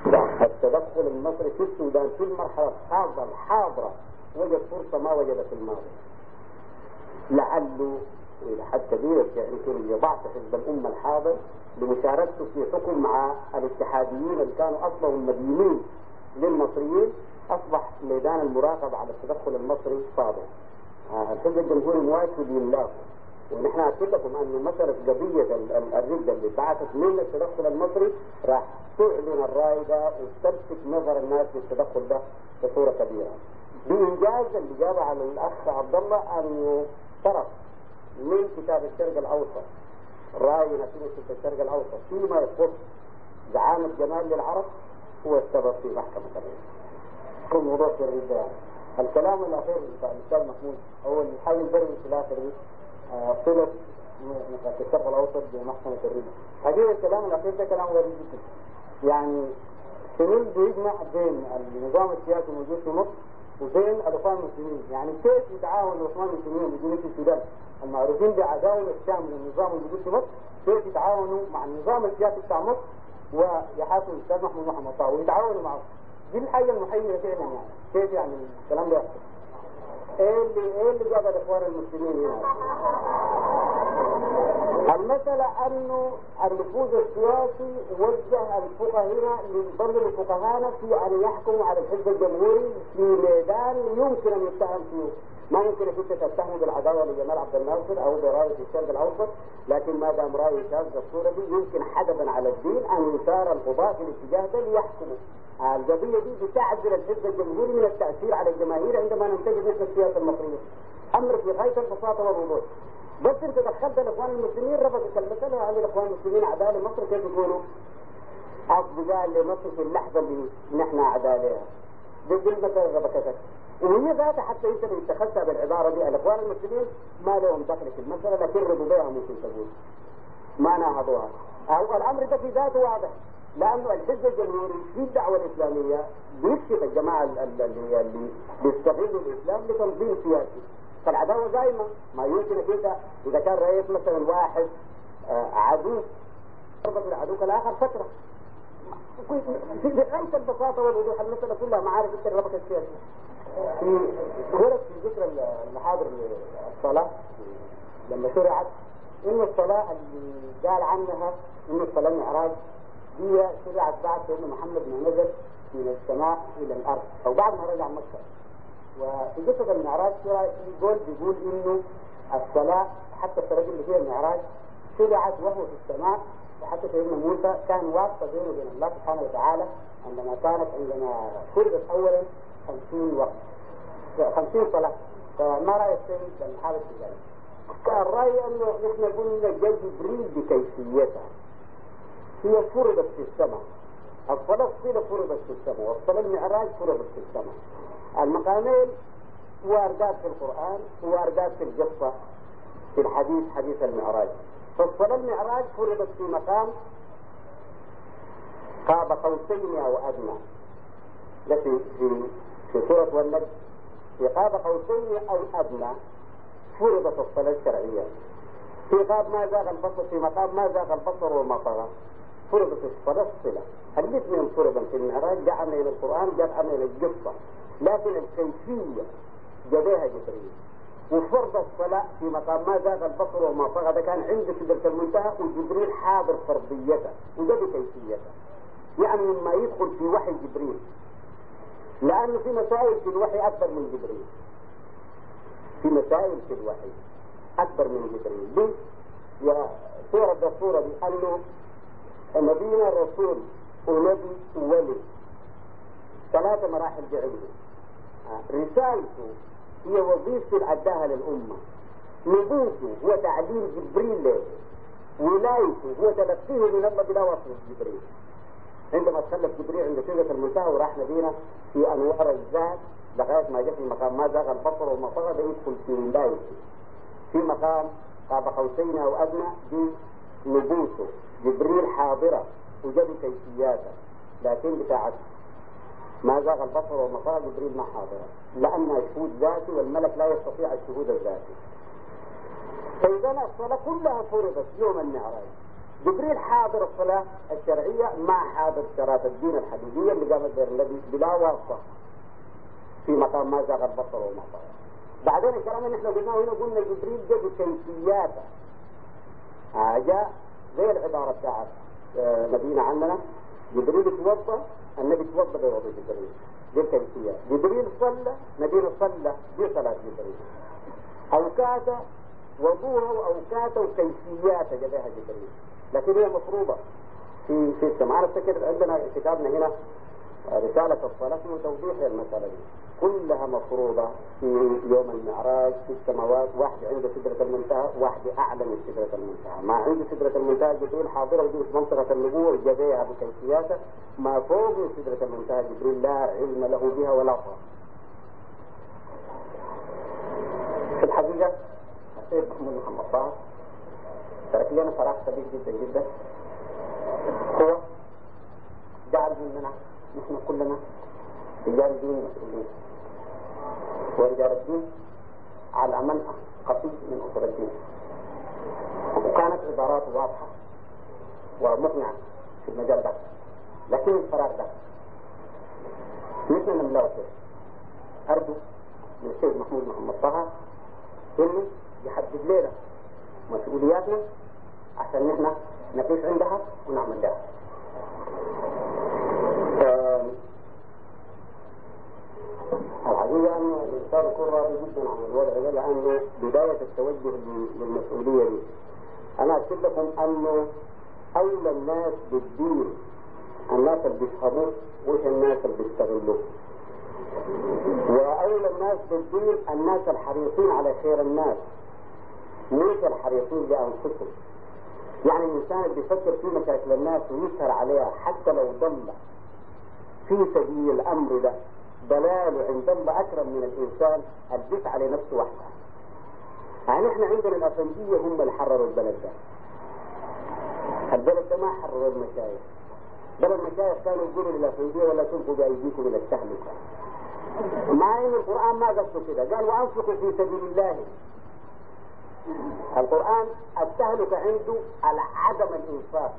التدخل المصري في السودان في المرحلة الحاضرة وجد فرصة ما وجد في الماضي. لعله إلى حد كبير يمكن يضعف حزب الأمة الحاضر بمشاركته في حكم مع الاتحاديين اللي كانوا أصلهم مدينين للمصريين. أصبح ميدان المراقبة على التدخل المصري صادق. الحزب الجمهوري مواجه لله، ونحن أكد لكم أن مسألة قضية الردة اللي بعثت من التدخل المصري راح تعلن الرأي ده وتلفت نظر الناس للتدخل ده بصورة كبيرة. بإنجاز اللي جاب على الأخ عبد الله أنه طرف من كتاب الشرق الأوسط رأي نتيجة الشرق الأوسط فيما يخص زعامة جمال للعرب هو السبب في محكمة الرئيس. كل موضوع في الردة. الكلام الأخير بتاع الأستاذ محمود هو الحل البري في الآخر صلة الشرق الأوسط بمحكمة الردة. حقيقة الكلام الأخير ده كلام غريب جدا. يعني شنو بيجمع بين النظام السياسي الموجود في مصر وبين الإخوان المسلمين؟ يعني كيف يتعاون الإخوان المسلمين الموجودين في السودان المعروفين بعداوة الشام للنظام الموجود في مصر، كيف يتعاونوا مع النظام السياسي بتاع مصر ويحاكم الأستاذ محمد طه ويتعاونوا معه؟ دي الحاجة المحيرة فعلا. يعني كيف يعني الكلام ده يحصل؟ ايه اللي جاب الإخوان المسلمين هنا؟ المسألة أنه النفوذ السياسي وجه الفقهاء هنا لبرض الفقهاء في أن يحكموا على الحزب الجمهوري في ميدان يمكن أن يتهم فيه. ما يمكن أن تتهم بالعداوة لجمال عبد الناصر أو براية الشرق الأوسط، لكن ما دام رأي شاذ بالصورة دي يمكن حدبا على الدين أن يثار القضاة في الاتجاه ده ليحكموا. القضية دي بتعزل الحزب الجمهوري من التأثير على الجماهير عندما ننتج نحن السياسة المصرية. أمر في غاية البساطة والوضوح. بس انت دخلت الاخوان المسلمين ربطت المسألة على الاخوان المسلمين اعداء لمصر كيف يكونوا اصدقاء لمصر في اللحظة اللي نحن اعداء لها. دي المسألة ربطتك، وهي ذاتها حتى انت اللي اتخذتها بالعبارة دي الاخوان المسلمين ما لهم دخل في المسألة، لكن رضوا بها ممكن تقول ما ناهضوها. الامر ده في ذاته واضح، لانه الحزب الجمهوري في الدعوة الاسلامية بيكشف الجماعة اللي بيستغلوا الاسلام لتنظيم سياسي. فالعداوة دائما ما يمكن كده إذا كان رئيس مثلا واحد عدو يربط العدو الآخر فترة في غاية البساطة والوضوح. المسألة كلها معارف الربط السياسي. في ورد في ذكر المحاضر الصلاة لما شرعت إن الصلاة اللي قال عنها إن الصلاة المعراج هي شرعت بعد سيدنا محمد ما نزل من السماء إلى الأرض أو بعد ما رجع مكة. وفي قصة المعراج بيقول إنه الصلاة حتى الصلاة اللي فيها المعراج شرعت وهو في السماء، وحتى سيدنا موسى كان واسطة بينه وبين الله سبحانه وتعالى عندما فرضت أولا 50 وقت 50 صلاة. فما رأي السيد بالحالة في ذلك؟ كان رأي أنه نحن قلنا جبريل بكيفيتها هي فرضت في السماء. الصلاة فرضت في السماء والصلاة المعراج فرضت في السماء. المقامين واردات في القرآن واردات في القصة في الحديث حديث المعراج. فالصلاة المعراج فرضت في مقام قاب قوسين أو أدنى. في سورة والنجم في قاب قوسين أو أدنى فرضت الصلاة الشرعية. في قاب ما زاغ البصر في مقام ما زاغ البصر وما طغى فرضت الصلاة الصلة. الاثنين فرضا في المعراج، جاءنا إلى القرآن جاءنا إلى القصة، لكن الكيفية جابها جبريل. وفرض الصلاة في مقام ما زاغ البصر وما طغى ده كان عند سدرة المنتهى وجبريل حاضر فرضيته وجاب كيفيته. يعني مما يدخل في وحي جبريل، لأنه في مسائل في الوحي أكبر من جبريل. في مسائل في الوحي أكبر من جبريل. دي الصورة دي أنه نبينا الرسول ونبي وولي 3 مراحل بعلمه. رسالته هي وظيفة الأداها للأمة. نبوته هو تعليم جبريل له. ولايته هو تلقيه من الله بلا واسطة جبريل. عندما تخلف جبريل عند سدرة المنتهى وراح نبينا في أنوار الذات لغاية ما جاء في مقام ما زاغ البصر وما طغى ده يدخل في ولايته. في مقام قاب قوسين أو أدنى دي نبوته جبريل حاضرة وجاب كيفياته، لكن بتاعت ما زاغ البصر وما طغى جبريل ما حاضرة لأنها شهود ذاتي والملك لا يستطيع الشهود الذاتي. فإذا الصلاة كلها فرضت يوم المعراج جبريل حاضر الصلاة الشرعية مع حاضر شرائط الدين الحديدية اللي قامت بها النبي بلا واسطة في مقام ما زاغ البصر وما طغى. بعدين الكلام اللي احنا قلناه هنا قلنا جبريل جاء بكيفياته. جاء زي العبارة بتاعت نبينا عننا جبريل توضى، النبي توضى بوضوء جبريل، دي الكيفيات. جبريل صلى، نبينا صلى بصلاة جبريل. أوقاته وضوءها وأوقاته وكيفياته جابها جبريل، لكن هي مفروضة في السماء. أنا أفتكر عندنا كتابنا هنا رسالة الصلاة اسمه توضيح للمسألة دي، كلها مفروضة في يوم المعراج في السماوات. واحد عنده سدرة المنتهى، واحد أعلى من سدرة المنتهى. ما عنده سدرة المنتهى جبريل حاضرة ودي منطقة النبوة جابها بكيفياتها. ما فوق من سدرة المنتهى جبريل لا علم له بها ولا طاقة. في الحقيقة السيد محمود محمد طه ترك لنا فراغ كبير جدا جدا، هو جعل مننا نحن كلنا رجال الدين مسؤولين، ورجال الدين على منهج قصيد من أصول الدين، وكانت عبارات واضحة ومقنعة في المجال ده. لكن الفراغ ده نحن نملأه. أرجو من السيد محمود محمد طه إنه يحدد لنا مسؤولياتنا عشان نحن نقيس عندها ونعمل لها. الحقيقة أنه الإنسان يكون راضي جدا عن الوضع ده، لأنه بداية التوجه للمسؤولية دي. أنا أكتب لكم أنه أولى الناس بالدين الناس اللي بيفهموه وش الناس اللي بيستغلوه، وأولى الناس بالدين الناس الحريصين على خير الناس مش الحريصين لأنفسهم. يعني الإنسان اللي بيفكر في مشاكل الناس ويسهر عليها حتى لو ضل في سبيل الأمر ده ضلاله عند الله أكرم من الإنسان اللي بيسعى لنفسه وحده. يعني احنا عندنا الأفندية هم اللي حرروا البلد ده. البلد ده ما حرروا المشايخ، بل المشايخ كانوا يقولوا للأفندية ولا تلقوا بأيديكم إلى التهلكة. مع إن القرآن ما قصده كده، قال وأنفقوا في سبيل الله. القرآن التهلكة عنده على عدم الإنفاق،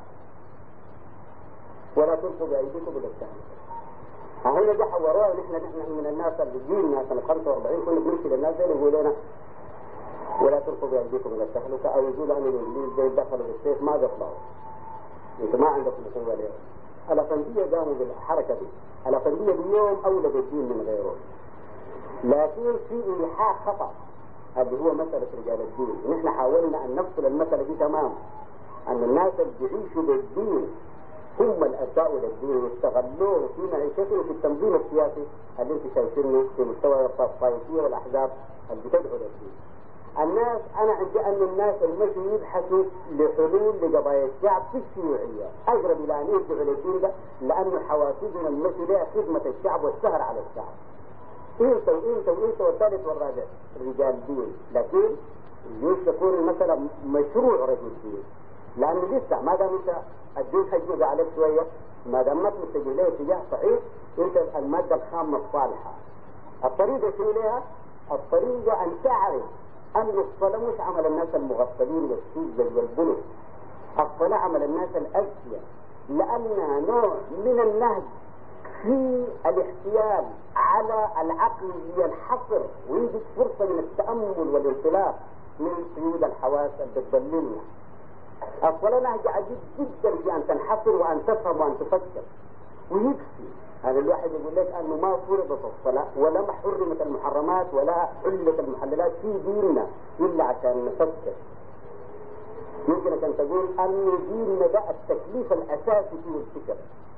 ولا تلقوا بأيديكم إلى التهلكة. هنا جا حوروها نحن من الناس اللي جيلنا سنة 45 كنا بنمشي للناس زي يقول لنا ولا تلقوا بأيديكم إلى التهلكة، أو يقولوا أن الإنجليز زي دخلوا بالسيف ما بيطلعوا، أنتم ما عندكم قوة اليوم. الأفندية قاموا بالحركة دي. الأفندية اليوم أولى بالدين من غيره، لكن في إيحاء خطأ اللي هو مسألة رجال الدين. ونحن حاولنا أن نفصل المسألة دي تمام، أن الناس اللي بيعيشوا بالدين هم الأساءوا للدين واستغلوه في معيشتهم في التنظيم السياسي اللي انتم شايفينه في مستوى الطائفية والأحزاب اللي بتدعو للدين. الناس أنا عندي أن الناس المشي يبحثوا لحلول لقضايا الشعب في الشيوعية أقرب إلى أن يرجعوا للدين ده، لأن حوافزنا المشي لها خدمة الشعب والسهر على الشعب. انت والثالث والرابع رجال دين، لكن يجوز تكون المسألة مشروع رجل دين، لأنه لسه ما دام انت الدين هيجوز عليك شوية، ما دام ما تتجه له اتجاه صحيح، انت المادة الخامة الصالحة. الطريقة شنو لها؟ الطريقة أن تعرف أن الصلاة مش عمل الناس المغفلين والسجل والبلد، الصلاة عمل الناس الأذكياء، لأنها نوع من النهج في الاحتيال على العقل لينحصر ويجد فرصة من التأمل والانطلاق من قيود الحواس اللي بتضللنا. الصلاة نهج عجيب جدا في أن تنحصر وأن تفهم وأن تفكر، ويكفي هذا الواحد يقول لك أنه ما فرضت الصلاة ولا حرمت المحرمات ولا حلت المحللات في ديننا إلا عشان نفكر. يمكن أن تقول أن ديننا ده التكليف الأساسي فيه الفكر،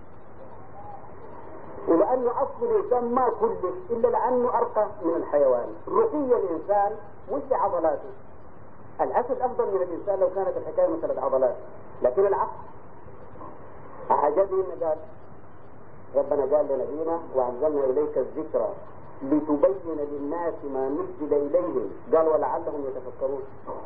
ولأنه أصل الإنسان ما كله إلا لأنه أرقى من الحيوان. رقي الإنسان مش بعضلاته، الأسد أفضل من الإنسان لو كانت الحكاية مثل عضلات، لكن العقل أعجبني قال ربنا قال لنبينا وأنزلنا إليك الذكرى لتبين للناس ما نزل إليهم، قال ولعلهم يتفكرون.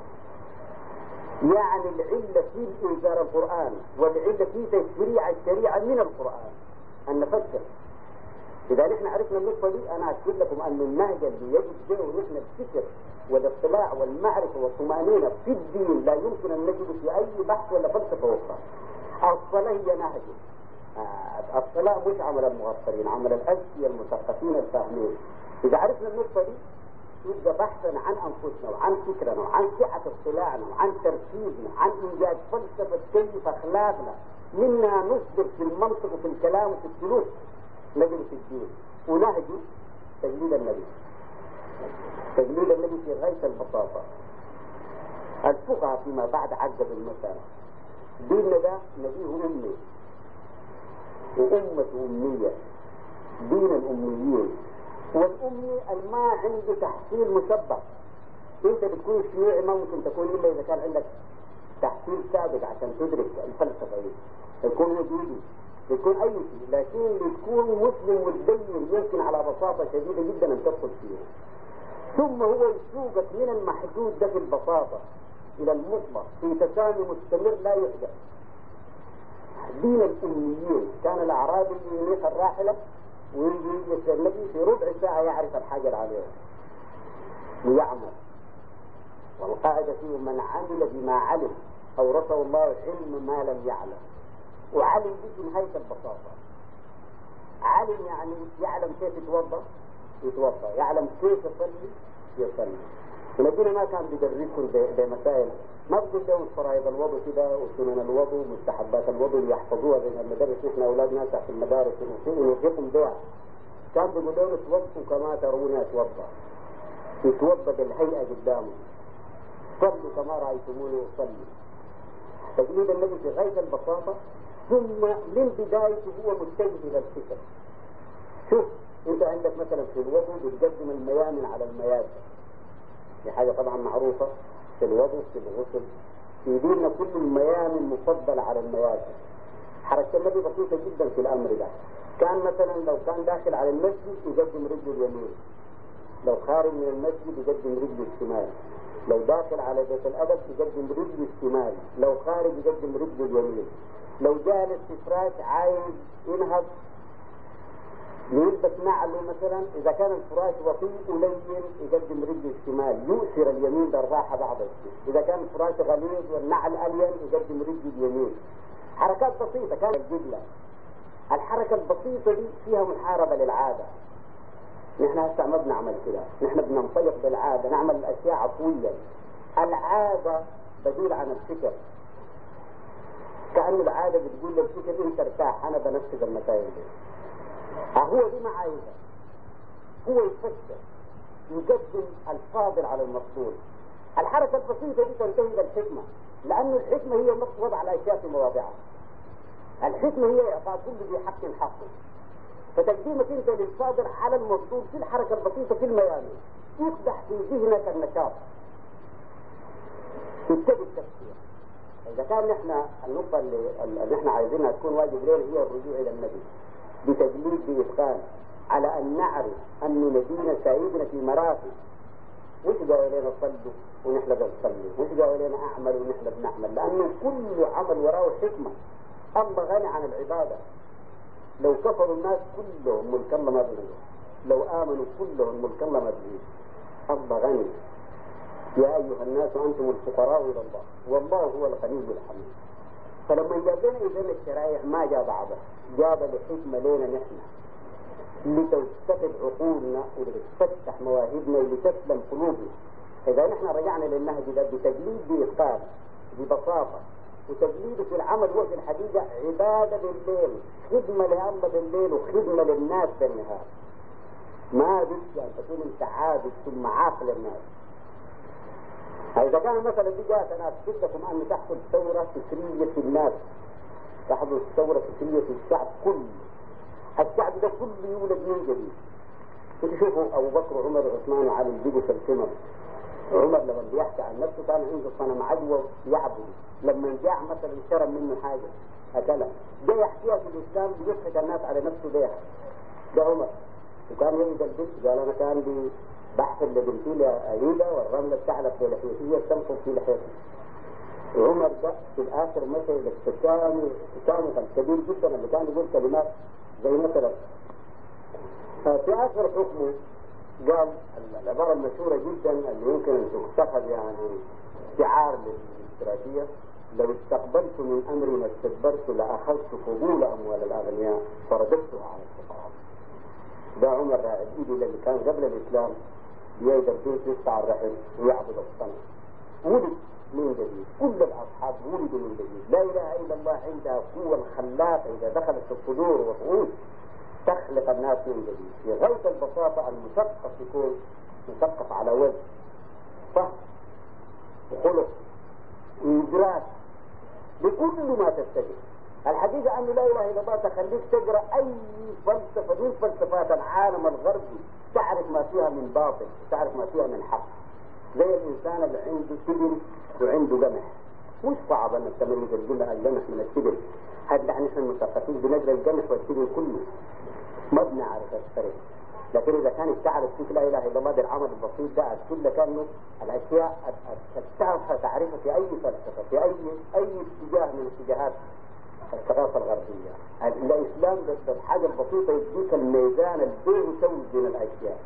يعني العلة في إنزال القرآن والعلة في تشريع الشريعة من القرآن أن نفكر. إذا نحن عرفنا النقطة دي أنا أكد لكم أن النهج اللي يجب به نحن الفكر والاطلاع والمعرفة والطمأنينة في الدين لا يمكن أن نجد في أي بحث ولا فلسفة أخرى. الصلاة هي نهج. الصلاة مش عمل المغفرين، عمل الأذكياء المثقفين الفاهمين. إذا عرفنا النقطة دي يبقى بحثا عن أنفسنا وعن فكرنا وعن سعة اطلاعنا وعن تركيزنا، عن إيجاد فلسفة كيف أخلاقنا منا نصدر في المنطق وفي الكلام وفي السلوك نجد في الدين. ونهج تجليد النبي، تجليد النبي في غاية البساطة. الفقهاء فيما بعد عقب المسألة. ديننا ده نبيه أمي وأمة أمية، دين الأميين. والأمي الما عنده تحصيل مسبق. أنت بتكون شيوعي ما ممكن تكون إلا إذا كان عندك تحصيل سابق عشان تدرك الفلسفة دي. يكون وجودي، يكون أي شيء، لكن تكون مسلم والدين يمكن على بساطة شديدة جدا أن تدخل فيه. ثم هو يسوقك من المحدود ده في البساطة إلى المطلق في تسامي مستمر لا يحدث. دين الأميين. كان الأعرابي يريح الراحلة ويجي النبي في ربع ساعة يعرف الحاجة اللي عليها ويعمل. والقاعدة فيه من عمل بما علم أورثه الله علم ما لم يعلم. وعلم دي في نهاية البساطة. علم يعني يعلم كيف يتوضا، يعلم كيف يصلي. ونبينا ما كان بيدرسهم بمسائل، ما بيقول لهم فرائض الوضوء كده وسنن الوضوء ومستحبات الوضوء اللي يحفظوها زي المدارس. نحن اولادنا في المدارس ونوقفهم بها. كان بيقول لهم اتوضوا كما تروني اتوضا، يتوضا بالهيئه قدامه، صلوا كما رايتموني اصلي. تجليد النبي في غايه البساطه. ثم من بدايته هو متجه الى الفكر. شوف انت عندك مثلا في الوضوء بتقدم الميامن على المياسر، دي حاجه طبعا معروفه في الوضوء في الغسل. في ديننا كل الميامن مفضله على المياسر. حركه النبي بسيطه جدا في الامر ده. كان مثلا لو كان داخل على المسجد يقدم رجله اليمين، لو خارج من المسجد يقدم رجله الشمال، لو داخل على بيت الأدب يقدم رجله الشمال، لو خارج يقدم رجله اليمين. لو جالس في فراش عايز ينهض يلبس نعله مثلا، إذا كان الفراش وطيء ولين يقدم رجله الشمال، يؤثر اليمين بالراحة بعض الشيء. إذا كان الفراش غليظ والنعل ألين يقدم رجله اليمين. حركات بسيطة. كانت القبلة. الحركة البسيطة دي فيها محاربة للعادة. نحن هسه ما بنعمل كده، نحن بننطلق بالعادة، نعمل الأشياء عفويا. العادة بديل عن الفكر. كأن العادة بتقول للفكر انت ارتاح انا بنفذ المسائل دي. هو دي معايزة. هو يفكر، يقدم الفاضل على المفضول. الحركة البسيطة دي تنتهي إلى الحكمة، لأن الحكمة هي وضع الأشياء في مواضعها. الحكمة هي إعطاء كل ذي حق حقه. فتقديمك انت للفاضل على المفضول في الحركة البسيطة في الميامن يفتح في ذهنك النشاط، تبتدي التفكير. إذا كان نحن النقطة اللي نحن عايزينها تكون واجب لنا هي الرجوع إلى النبي بتجليد بإتقان، على أن نعرف أن نبينا سيدنا في مراتب. مش قالوا لنا صلوا ونحن بنصلي، مش قالوا لنا أعمل ونحن بنعمل، لأنه كل عمل وراه حكمة. الله غني عن العبادة. لو كفروا الناس كلهم ملك الله ما بيجوز، لو آمنوا كلهم ملك الله ما بيجوز. الله غني. يا أيها الناس أنتم الفقراء إلى الله والله هو الغني الحميد. فلما جاب لنا إذن الشرائع ما جاب عبث، جاب لحكمة لنا نحن لتستفد عقولنا ولتفتح مواهبنا ولتسلم قلوبنا. إذا نحن رجعنا للنهج ده بتجليد بإتقان ببساطة، وتجليده في العمل هو في الحقيقة عبادة بالليل، خدمة لله بالليل وخدمة للناس بالنهار. ما بدك أن تكون أنت عابد ثم عاقل الناس. إذا كان مثلا دي جاءت أنا أثبتكم أن تحصل ثورة فكرية في الناس، تحصل ثورة فكرية في الشعب كله. الشعب ده كله يولد من جديد. تشوفوا أبو بكر وعمر وعثمان وعلي بيجوا في القمم. عمر لما بيحكي عن نفسه كان عنده صنم عجوة يعبد، لما جاع مثلا شرب منه حاجة أكلها، جاء يحكيها في الإسلام بيضحك الناس على نفسه بيها. ده عمر. وكان يجد البنت قال أنا كان بحث لبنتي لأريدة والرملة بتعلق في لحيتي هي تنقض في لحيتي. عمر ده في الآخر مشى إلى التسامح كبير جدا اللي كان يقول كلمات زي مثلا في آخر حكمه قال العبارة المشهورة جدا اللي يمكن أن تتخذ يعني شعار للاشتراكية: لو استقبلت من أمري ما استدبرت لأخذت فضول أموال الأغنياء فرددتها على الفقراء. ده عمر الإيدي اللي كان قبل الإسلام بيقدر البيت يقطع الرحم ويعبد الصنم، ولد من جديد. كل الأصحاب ولدوا من جديد. لا إله إلا الله عندها قوة الخلاقة إذا دخلت في الصدور والرؤوس تخلق الناس من جديد. في غاية البساطة المثقف يكون مثقف على وجه فهم وخلق وإدراك بكل ما تتجه. الحقيقة أنه لا إله إلا الله تخليك تقرأ أي فلسفة من فلسفات العالم الغربي تعرف ما فيها من باطل وتعرف ما فيها من حق. زي الإنسان اللي عنده سجن وعنده قمح، مش صعب أن التمرين تقول له القمح من السجن. هذا نحن المثقفين بنقرأ القمح والسجن كله ما بنعرف الفرق. لكن إذا كانت تعرف كيف لا إله إلا الله بالعمل البسيط ده أكيد لك أنه الأشياء تعرفها في أي فلسفة في أي اتجاه من اتجاهات الثقافة الغربية. الإسلام بالحاجة البسيطة يديك الميزان البين يسوي بين الأشياء.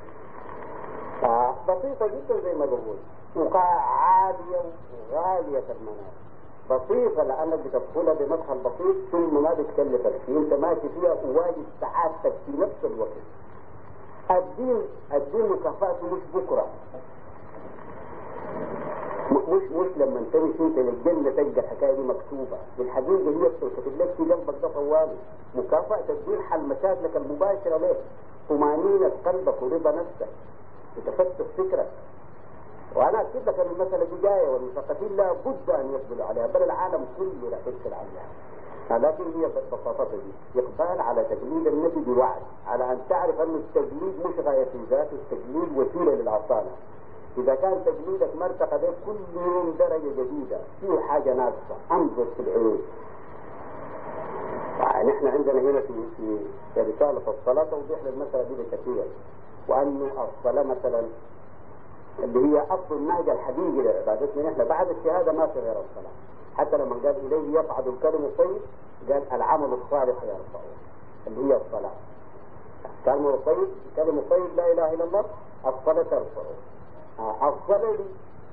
بسيطة جدا زي ما بقول، وقاع عالية وغالية المنال. بسيطة لأنك بتدخلها بمدخل بسيط ثم ما بتكلفك فيه، أنت ماشي فيها وواجد سعادتك في نفس الوقت. الدين مكافأته مش بكرة، مش لما تمشي انت للجنة تلقى الحكاية دي مكتوبة. بالحقيقة هي بتكتب لك في قلبك ده طوالي. مكافأة الدين حل مشاكلك المباشرة لك، طمأنينة قلبك ورضا نفسك وتفتح فكرك. وأنا أكيد لك أن المسألة دي جاية والمثقفين لا بد أن يقبلوا عليها، بل العالم كله راح يدخل عليها. لكن هي ببساطة دي إقبال على تقليد النبي بوعي، على أن تعرف أن التقليد مش غاية في ذاته، التقليد وسيلة للعصانة. إذا كان تقليدك مرتقى به كل يوم درجة جديدة فيه حاجة ناقصة انظر في العيوب. نحن عندنا هنا في رسالة الصلاة توضيح للمسألة دي بكثير، وأنه الصلاة مثلا اللي هي أصل النهج الحقيقي لعبادتنا نحن بعد الشهادة ما في غير الصلاة. حتى لما قال إليه يصعد الكلم الطيب قال العمل الصالح يرفعه اللي هي الصلاة. الكلم الطيب الكلم الطيب لا إله إلا الله، الصلاة ترفعه. الصلاة دي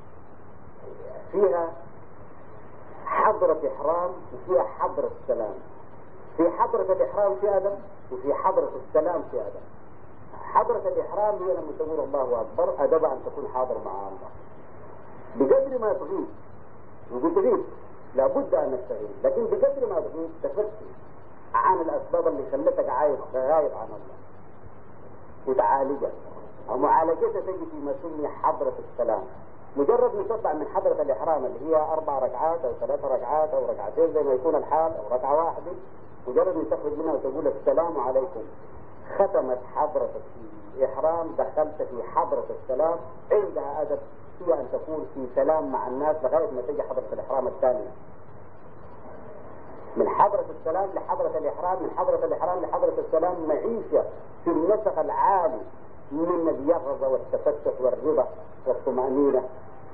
فيها حضرة إحرام وفيها حضرة السلام. في حضرة الإحرام في أدب وفي حضرة السلام في أدب. حضرة الإحرام هي لما تقول الله أكبر، أدب أن تكون حاضر مع الله بقدر ما تغيب وبتغيب لابد أن نستغيب، لكن بقدر ما تغيب تفتش عن الأسباب اللي خلتك غايب عن الله وتعالجها. ومعالجتها تجي فيما سمي حضرة السلام. مجرد نطلع من حضرة الإحرام اللي هي 4 ركعات أو 3 ركعات أو ركعتين زي ما يكون الحال أو ركعة واحدة، مجرد نخرج منها وتقول السلام عليكم، ختمت حضرة الإحرام، دخلت في حضرة السلام. عندها أدب هي أن تكون في سلام مع الناس لغاية ما تجي حضرة الإحرام الثانية. من حضرة السلام لحضرة الإحرام، من حضرة الإحرام لحضرة السلام، معيشة في النسق العالي من اليقظة والتفتح والرضا والطمأنينة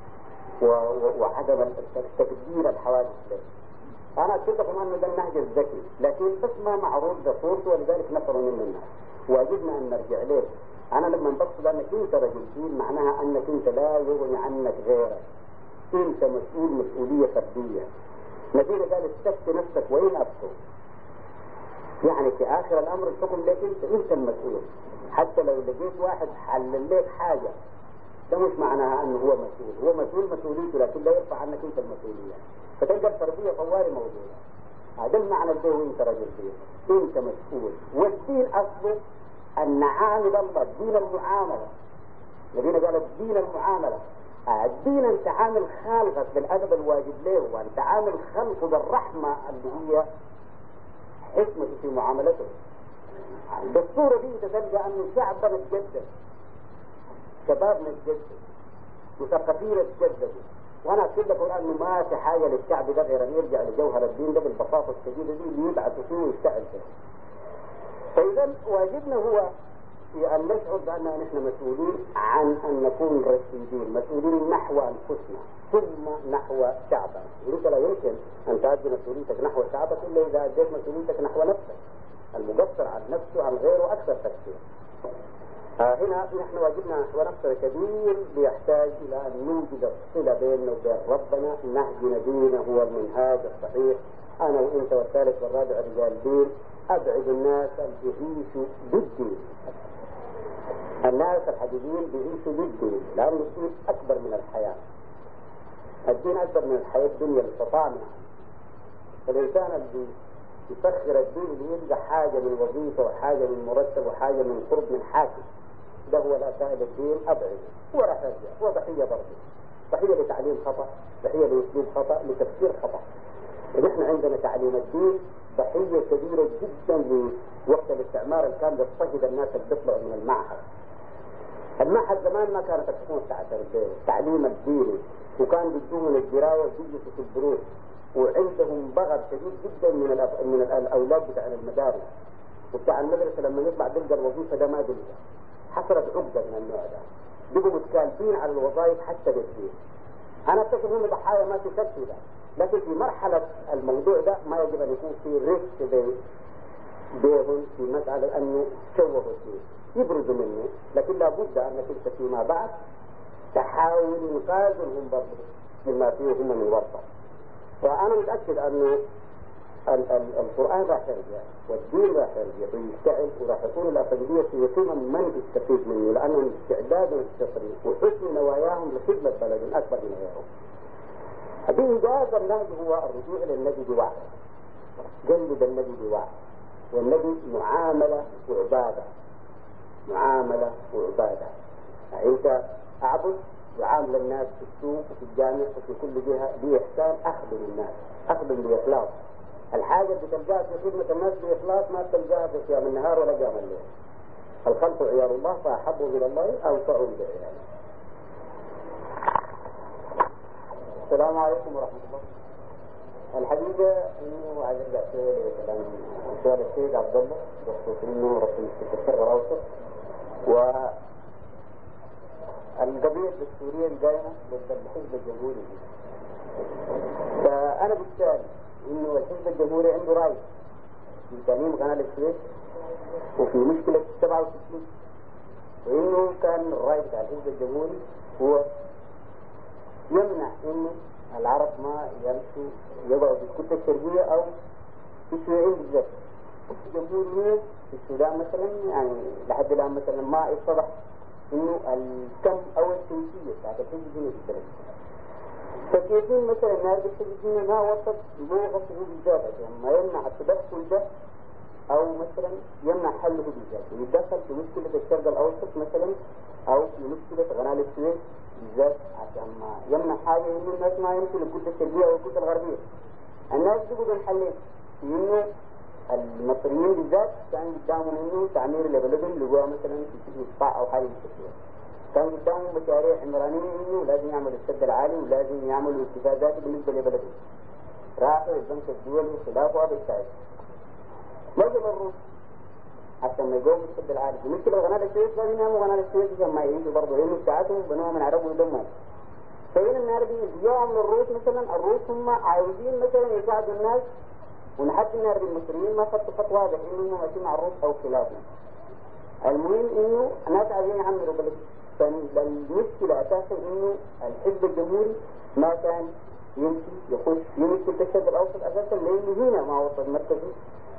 وعدم تقدير الحوادث له. أنا أكتب لكم أن ده النهج الذكي، لكن بس ما معروض ده صورته ولذلك نفروا منه الناس واجبنا أن نرجع له. أنا لما بقصد أنك أنت رجل دين معناها أنك أنت لا يغني عنك غيرك، أنت مسؤول مسؤولية فردية. نبينا قال استفت نفسك وإن أبصر، يعني في آخر الأمر الحكم لك أنت المسؤول. حتى لو لقيت واحد حلل لك حاجة ده مش معناها أنه هو مسؤول، هو مسؤول مسؤوليته لكن لا يرفع عنك أنت المسؤولية، فتلقى الفردية طوالي موجودة. هذا المعنى اللي هو أنت رجل دين، أنت مسؤول. والدين أصله أن نعامل الله، دين المعاملة. الذين قال الدين المعاملة، الدين أن تعامل خالقك بالأدب الواجب له، وأن تعامل خلقه بالرحمة اللي هي حكمة في معاملته. بالصورة دي تلقى أن شعبنا اتجدد، شبابنا اتجدد، مثقفين اتجددوا. وانا اكتب لكم انه ما في حاجه للشعب ده غير ان يرجع لجوهر الدين ده بالبساطه الشديده دي اللي يبعثوا فيه ويشتغل فيه. فاذا واجبنا هو في ان نشعر باننا نحن مسؤولين عن ان نكون رشيدين، مسؤولين نحو انفسنا ثم نحو شعبنا. وانت لا يمكن ان تؤدي مسؤوليتك نحو شعبك الا اذا اديت مسؤوليتك نحو نفسك. المقصر عن نفسه عن غيره اكثر تكثير. هنا نحن واجبنا نحو نفسه كبير بيحتاج إلى أن نوجد الصلة بيننا وبين ربنا، نهج دينه هو المنهاج الصحيح. أنا وأنت والثالث والرابع رجال دين، أبعد الناس اللي بيعيشوا بالدين. الناس الحقيقيين بيعيشوا بالدين، لأن الدين أكبر من الحياة. الدين أكبر من الحياة الدنيا اللي استطعنا. الإنسان اللي يسخر الدين اللي يلقى حاجة من وظيفة وحاجة من مرتب وحاجة من قرب من حاكم، ده هو لا فائدة الدين، أبعد وراح يرجع. هو ضحية برضه، ضحية لتعليم خطأ، ضحية لأسلوب خطأ، لتفكير خطأ. نحن عندنا تعليم الدين ضحية كبيرة جدا لوقت الاستعمار اللي كان بيضطهد الناس اللي بيطلعوا من المعهد. المعهد زمان ما كانت الحكومة بتاعت التعليم الديني، وكان بيدوهم الدراية وبيجلسوا في الدروس، وعندهم بغض شديد جدا من الأولاد بتاع المدارس وبتاع المدرسة. لما يطلع بيلقى الوظيفة ده ما بيلقى، حصلت عقدة من النوع ده، بيبقوا متكالبين على الوظائف حتى بالدين. أنا أفتكر هم ضحايا ما في شك ده، لكن في مرحلة الموضوع ده ما يجب أن يكون في ريسك بيهم في مسألة أنه شوهوا الدين يبرزوا منه، لكن لابد أنك أنت فيما بعد تحاول إنقاذهم برضه مما فيه هم من ورطة. وأنا متأكد أنه القرآن راح يرجع والدين راح يرجع ويشتعل، وراح يكون الأقلية في قمم من يستفيد منه، لأنهم استعدادهم الفطري وحسن نواياهم لخدمة بلد أكبر من غيرهم. بإيجاز النهج هو الرجوع إلى النبي بوعي، جلد النبي بوعي، والنبي معاملة وعبادة، معاملة وعبادة. يعني أنت أعبد وعامل الناس في السوق وفي الجامع وفي كل جهة بإحسان، أخدم الناس، أخدم بإخلاص. الحاجة اللي تلقاها في خدمة الناس بإخلاص ما تلقاها في قيام النهار ولا قيام الليل. الخلق عيال الله فأحبهم إلى الله أوفعهم بعياله. السلام عليكم ورحمة الله. الحقيقة إنه عايز أرجع شوية لكلام سؤال السيد عبد الله بخصوص إنه رئيس الشرق الأوسط والقضية الدستورية القائمة ضد الحزب الجمهوري. فأنا بالتالي إنه الحزب الجمهوري عنده رأي في تأميم قناة السويس وفي مشكلة 67، وإنه كان الرأي بتاع الحزب الجمهوري هو يمنع إنه العرب ما يمشوا يقعوا في الكتلة الشرقية أو في الشيوعيين بالذات. الجمهورية في السودان مثلا يعني لحد الآن مثلا ما اتضح إنه الكم أو الكيفية بتاعت الحزب الجمهوري في البلد. فكيفين مثلا نادي الحزب الجمهوري ما وصل لغته بالذات، ما يمنع التدخل ده أو مثلا يمنع حله بالذات، ويتدخل في مشكلة الشرق الأوسط مثلا أو في مشكلة قناة السويس بالذات، عشان ما يمنع حاجة إنه الناس ما يمشوا للكتلة الشرقية أو الكتلة الغربية. الناس بيقولوا الحلين في إنه المصريين بالذات كان قدامهم إنه تعمير لبلدهم لقوها مثلا في سجن الصقع أو حاجة مستشفى. كان قدامهم مشاريع عمرانية إنه لازم يعملوا السد العالي ولازم يعملوا استفادات بالنسبة لبلدهم. راحوا البنك الدولي وخلافه بالتالي. لازم الروس عشان ما يقوموا بالسد العالي. المشكلة قناة السويس لازم يعملوا قناة السويس عشان ما يعيشوا برضه لأنه بتاعتهم بنوها من عرب ودمهم. فهنا الناردين يوم الروس مثلا الروس هم عاوزين مثلا يساعدوا الناس، ونحد الناردي المصريين ما خطوا خطوة واضح إنهم ماشيين مع الروس أو خلافهم. المهم إنه الناس عايزين يعمروا بلد. فالمشكلة أساسا إنه الحزب الجمهوري ما كان يمشي يخش في مشكلة الشرق الأوسط أساسا لأنه هنا ما وصل مركزي.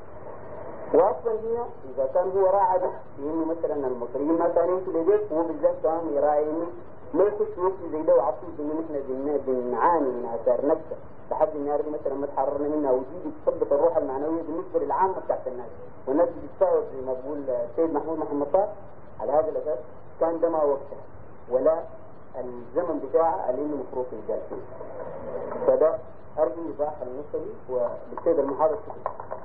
واصلا هنا اذا كان هو راعى ده لانه مثلا المصريين ما كانوا يمشوا لديك، هو بالذات كان يراعي انه ما يخش وقت زي ده وعصيب انه نحن بنعاني من اثار نكسه لحد النهار مثلا ما تحررنا منها، وجيدي تثبت الروح المعنويه بالنسبه للعامه بتاعت الناس، والناس بتتفاوض زي ما بقول السيد محمود محمد طه على هذا الاساس. كان ده ما وقته ولا الزمن بتاعه اللي انه مفروض يتقال فيه. فده ارجو ايضاح النقطه دي، وبالسيد المحاضر